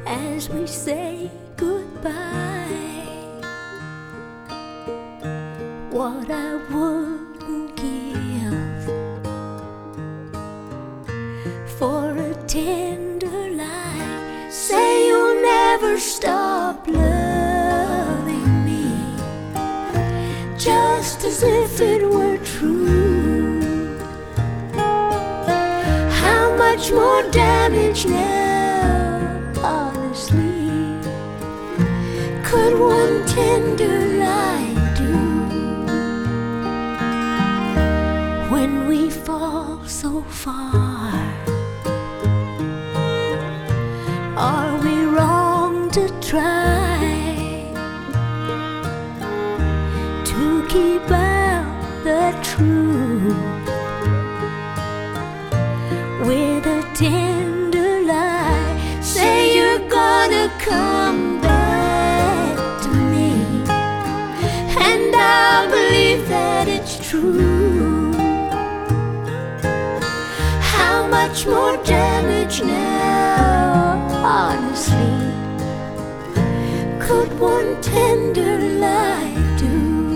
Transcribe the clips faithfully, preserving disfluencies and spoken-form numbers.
as we say goodbye. What I wouldn't give for a tender lie. Say you'll never stop loving me, just as if it were true. How much more damage now, honestly, could one tender lie do? When we fall so far, are we wrong to try to keep out the truth with a tender lie? Say you're gonna come back to me, and I'll believe that it's true. How much more damage now, honestly, could one tender lie do?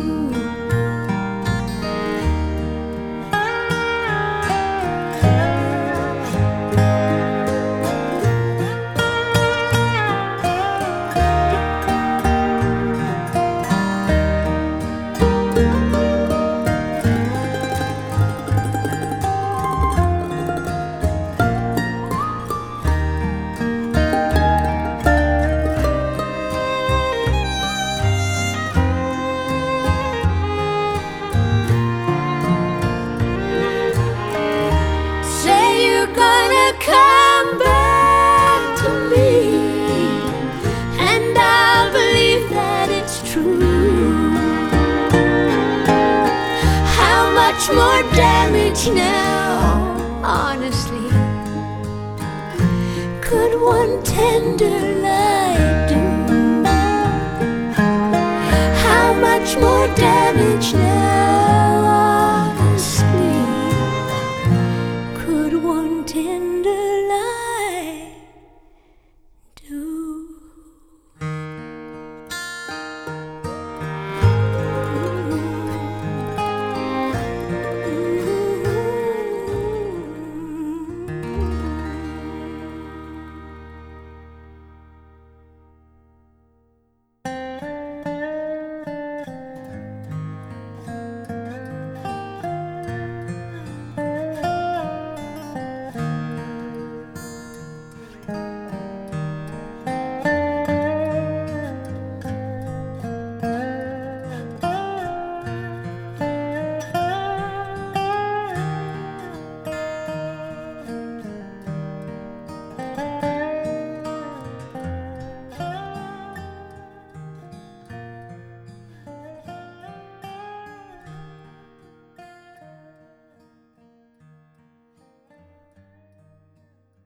Come back to me, and I'll believe that it's true. How much more damage now, honestly, could one tender lie do? How much more damage now?